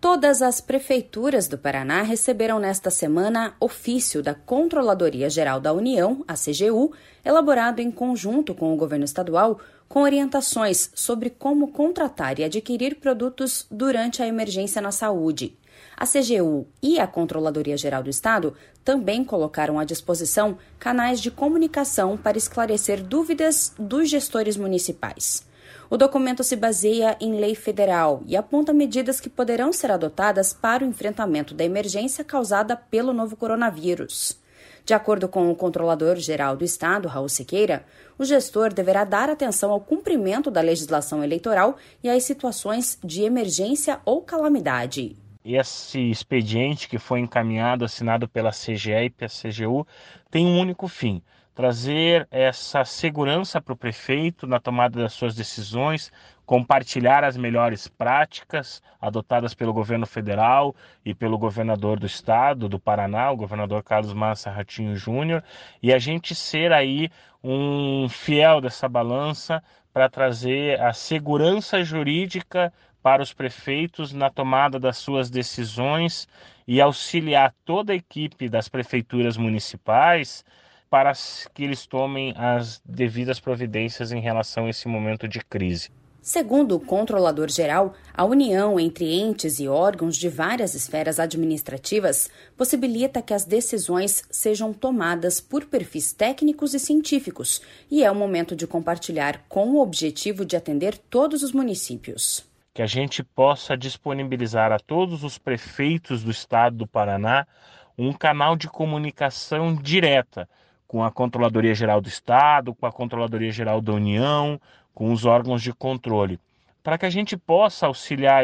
Todas as prefeituras do Paraná receberam nesta semana ofício da Controladoria Geral da União, a CGU, elaborado em conjunto com o governo estadual, com orientações sobre como contratar e adquirir produtos durante a emergência na saúde. A CGU e a Controladoria Geral do Estado também colocaram à disposição canais de comunicação para esclarecer dúvidas dos gestores municipais. O documento se baseia em lei federal e aponta medidas que poderão ser adotadas para o enfrentamento da emergência causada pelo novo coronavírus. De acordo com o Controlador-Geral do Estado, Raul Siqueira, o gestor deverá dar atenção ao cumprimento da legislação eleitoral e às situações de emergência ou calamidade. Esse expediente que foi encaminhado, assinado pela CGE e pela CGU, tem um único fim: trazer essa segurança para o prefeito na tomada das suas decisões, compartilhar as melhores práticas adotadas pelo governo federal e pelo governador do estado, do Paraná, o governador Carlos Massa Ratinho Júnior, e a gente ser aí um fiel dessa balança para trazer a segurança jurídica para os prefeitos na tomada das suas decisões e auxiliar toda a equipe das prefeituras municipais para que eles tomem as devidas providências em relação a esse momento de crise. Segundo o Controlador-Geral, a união entre entes e órgãos de várias esferas administrativas possibilita que as decisões sejam tomadas por perfis técnicos e científicos, e é o momento de compartilhar com o objetivo de atender todos os municípios. Que a gente possa disponibilizar a todos os prefeitos do estado do Paraná um canal de comunicação direta com a Controladoria Geral do Estado, com a Controladoria Geral da União, com os órgãos de controle, para que a gente possa auxiliar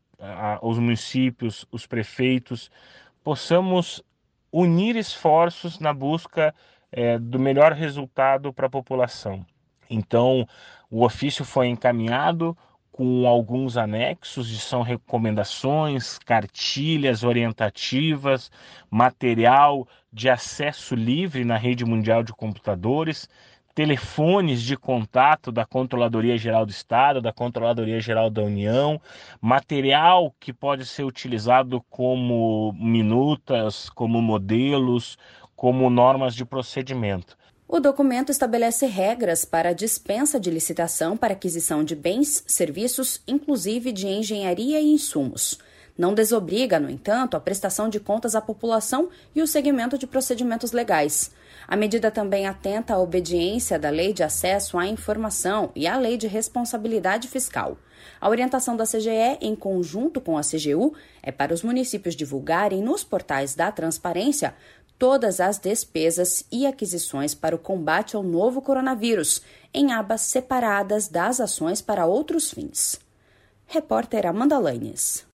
os municípios, os prefeitos, possamos unir esforços na busca do melhor resultado para a população. Então, o ofício foi encaminhado com alguns anexos, são recomendações, cartilhas orientativas, material de acesso livre na rede mundial de computadores, telefones de contato da Controladoria Geral do Estado, da Controladoria Geral da União, material que pode ser utilizado como minutas, como modelos, como normas de procedimento. O documento estabelece regras para a dispensa de licitação para aquisição de bens, serviços, inclusive de engenharia e insumos. Não desobriga, no entanto, a prestação de contas à população e o seguimento de procedimentos legais. A medida também atenta à obediência da Lei de Acesso à Informação e à Lei de Responsabilidade Fiscal. A orientação da CGE, em conjunto com a CGU, é para os municípios divulgarem nos portais da transparência todas as despesas e aquisições para o combate ao novo coronavírus, em abas separadas das ações para outros fins. Repórter Amanda Lanes.